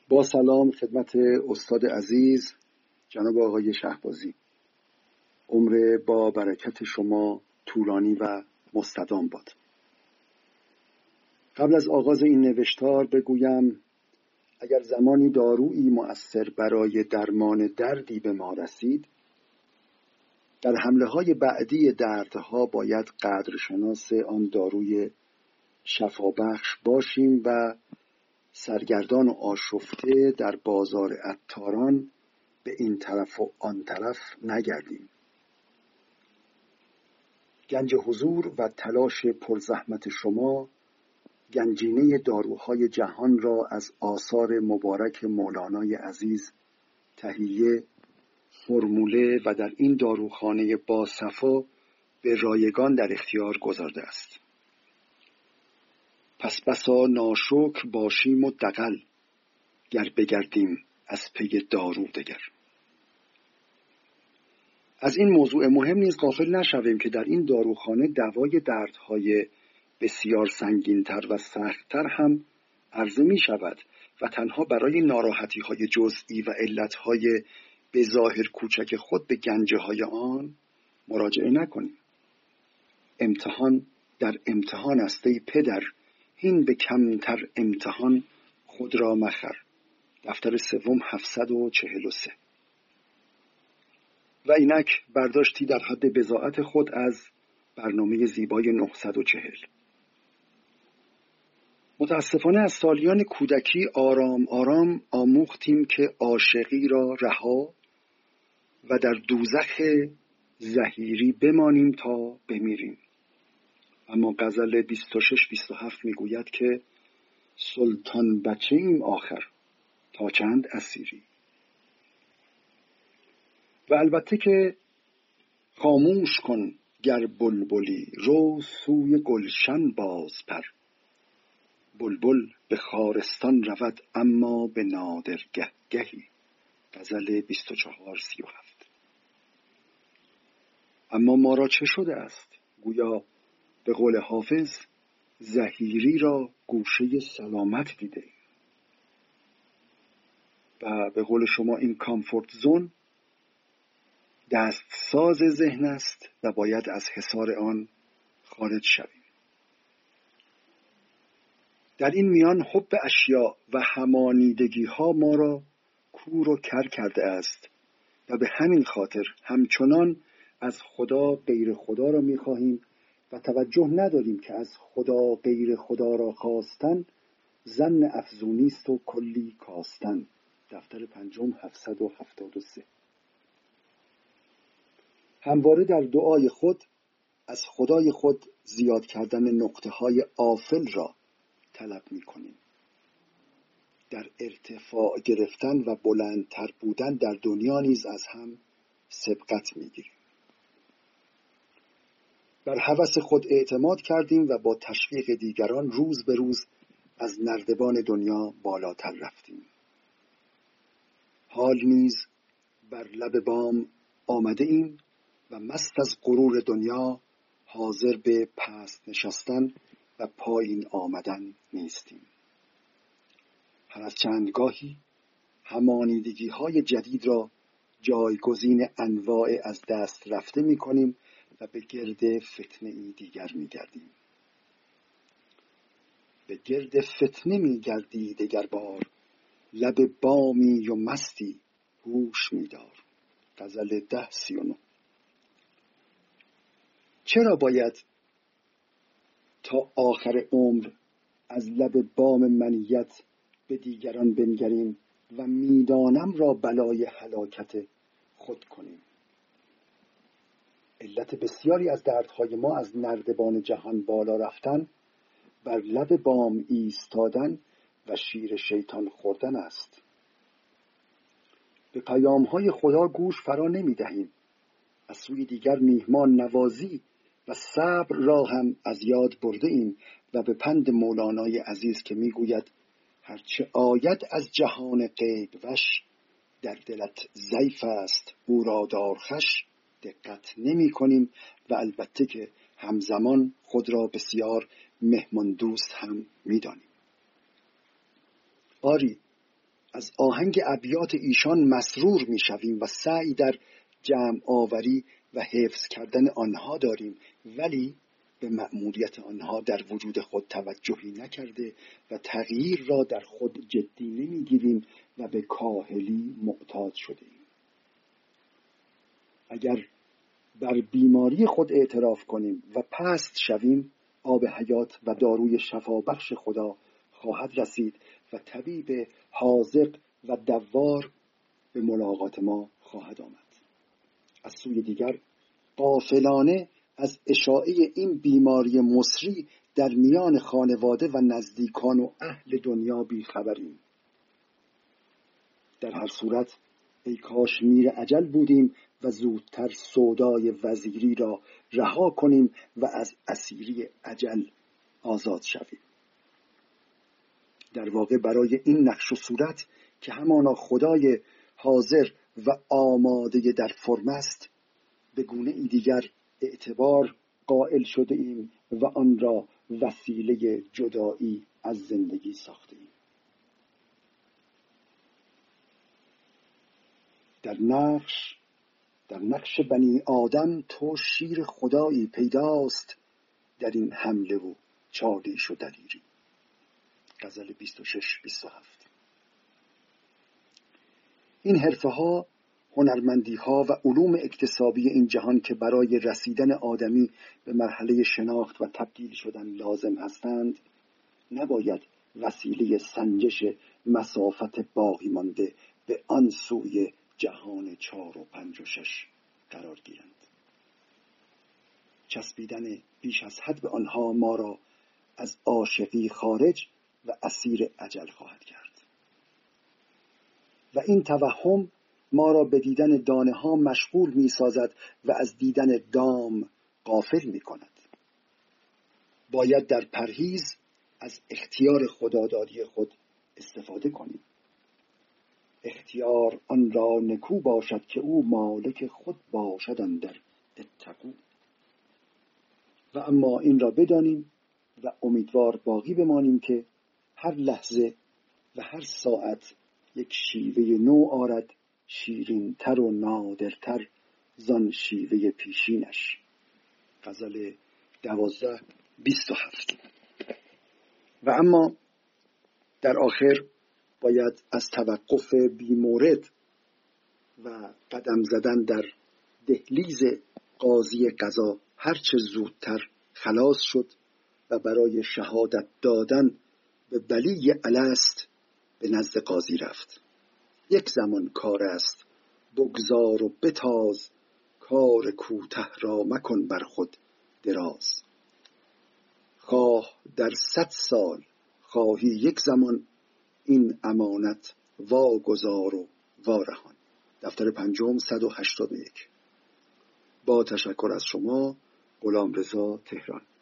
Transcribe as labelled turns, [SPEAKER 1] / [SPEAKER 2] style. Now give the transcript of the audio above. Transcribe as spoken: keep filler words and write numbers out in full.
[SPEAKER 1] با سلام خدمت استاد عزیز جناب آقای شهبازی. عمر با برکت شما طولانی و مستدام باد. قبل از آغاز این نوشتار بگویم اگر زمانی دارویی مؤثر برای درمان دردی به ما رسید، در حمله های بعدی دردها باید قدرشناس آن داروی شفابخش باشیم و سرگردان و آشفته در بازار عطاران به این طرف و آن طرف نگردیم. گنج حضور و تلاش پرزحمت شما گنجینه داروهای جهان را از آثار مبارک مولانای عزیز تهیه، فرموله و در این داروخانه با صفا به رایگان در اختیار گذارده است. پس بسا ناشکر باشیم و دغل، گر بگردیم از پی دارو دگر. از این موضوع مهم نیز غافل نشویم که در این داروخانه دوای دردهای بسیار سنگین‌تر و سخت‌تر هم عرضه می شود و تنها برای ناراحتی‌های جزئی و علت‌های به ظاهر کوچک خود به گنجه‌های آن مراجعه نکنیم. امتحان در امتحان است ای پدر، هین به کمتر امتحان خود را مخر. دفتر سوم هفتصد و چهل و سه. و اینک برداشتی در حد بضاعت خود از برنامه زیبای نهصد و چهل. متاسفانه از سالیان کودکی آرام آرام آموختیم که عاشقی را رها و در دوزخ زحیری بمانیم تا بمیریم. اما غزل بیست و شش بیست و هفت میگوید که سلطان بچه ایم آخر تا چند اسیری. و البته که خاموش کن گر بلبلی، رو سوی گلشن باز پر. بلبل به خارستان رود اما به نادر گه گهی. غزل بیست و چهار سی و هفت. اما ما را چه شده است؟ گویا به قول حافظ زحیری را گوشه سلامت دیده و به قول شما این کامفورت زون دست ساز ذهن است و باید از حصار آن خارج شویم. در این میان حب اشیاء و همانیدگی ها ما را کور و کر کرده است و به همین خاطر همچنان از خدا غیر خدا را می خواهیم و توجه نداریم که از خدا غیر خدا را خواستن ظن افزونی است و کلی کاستن. دفتر پنجم هفتصد و هفتاد و سه. همواره در دعای خود از خدای خود زیاد کردن نقطه های آفل را طلب می کنیم. در ارتفاع گرفتن و بلندتر بودن در دنیا نیز از هم سبقت می گیریم. بر هوس خود اعتماد کردیم و با تشویق دیگران روز به روز از نردبان دنیا بالاتر رفتیم. حال نیز بر لب بام آمده ایم و مست از غرور دنیا حاضر به پست نشستن و پایین آمدن نیستیم. هر از چند گاهی همانیدگی های جدید را جایگزین انواع از دست رفته می کنیم و به گرد فتنه ای دیگر می گردیم. به گرد فتنه می گردی دگر بار، لب بامی و مستی هوش می دار. غزل ده سی و نه. چرا باید تا آخر عمر از لب بام منیت به دیگران بنگریم و میدانم را بلای هلاکت خود کنیم؟ علت بسیاری از دردهای ما از نردبان جهان بالا رفتن، بر لب بام ایستادن و شیر شیطان خوردن است. به پیامهای خدا گوش فرا نمی دهیم. از سوی دیگر میهمان نوازی و صبر را هم از یاد برده ایم و به پند مولانای عزیز که میگوید هرچه آید از جهان غیب وش، در دلت ضعیف است او را دار خوش، دقت نمی کنیم و البته که همزمان خود را بسیار مهمان دوست هم می دانیم. آری از آهنگ ابیات ایشان مسرور میشویم و سعی در جمع آوری و حفظ کردن آنها داریم، ولی به مأموریت آنها در وجود خود توجهی نکرده و تغییر را در خود جدی نمیگیریم و به کاهلی معتاد شدیم. اگر بر بیماری خود اعتراف کنیم و پست شویم، آب حیات و داروی شفابخش خدا خواهد رسید و طبیب حاذق و دوار به ملاقات ما خواهد آمد. از سوی دیگر غافلانه از اشاعه این بیماری مصری در میان خانواده و نزدیکان و اهل دنیا بیخبریم. در هر صورت ای کاش میر اجل بودیم و زودتر سودای وزیری را رها کنیم و از اسیری اجل آزاد شویم. در واقع برای این نقش و صورت که همانا خدای حاضر و آماده در فرم است، به گونه ای دیگر اعتبار قائل شده ایم و آن را وسیله جدایی از زندگی ساخته ایم. در نقش در نقش بنی آدم تو شیر خدایی پیداست، در این حمله و چالیش و دلیری. غزل بیست و شش بیست و هفت. این حرفه ها، هنرمندی ها و علوم اکتسابی این جهان که برای رسیدن آدمی به مرحله شناخت و تبدیل شدن لازم هستند، نباید وسیله سنجش مسافت باقی مانده به آن سوی جهان چار و پنج و شش قرار گیرند. چسبیدن بیش از حد به آنها ما را از عاشقی خارج و اسیر اجل خواهد کرد و این توهم ما را به دیدن دانه ها مشغول می سازد و از دیدن دام غافل می کند. باید در پرهیز از اختیار خدادادی خود استفاده کنیم. اختیار آن را نکو باشد که او مالک خود باشد اندر اتقوا. و اما این را بدانیم و امیدوار باقی بمانیم که هر لحظه و هر ساعت یک شیوه نو آرد، شیرین تر و نادرتر زان شیوه پیشینش. غزل دوازده بیست و هفت. و اما در آخر باید از توقف بیمورد و قدم زدن در دهلیز قاضی قضا هرچه زودتر خلاص شد و برای شهادت دادن به ولی الست به نزد قاضی رفت. یک زمان کار است بگذار و بتاز، کار کوته را مکن بر خود دراز. خواه در صد سال خواهی یک زمان، این امانت واگذار و وارهان. دفتر پنجم صد و هشتاد و یک. با تشکر از شما، غلامرضا تهران.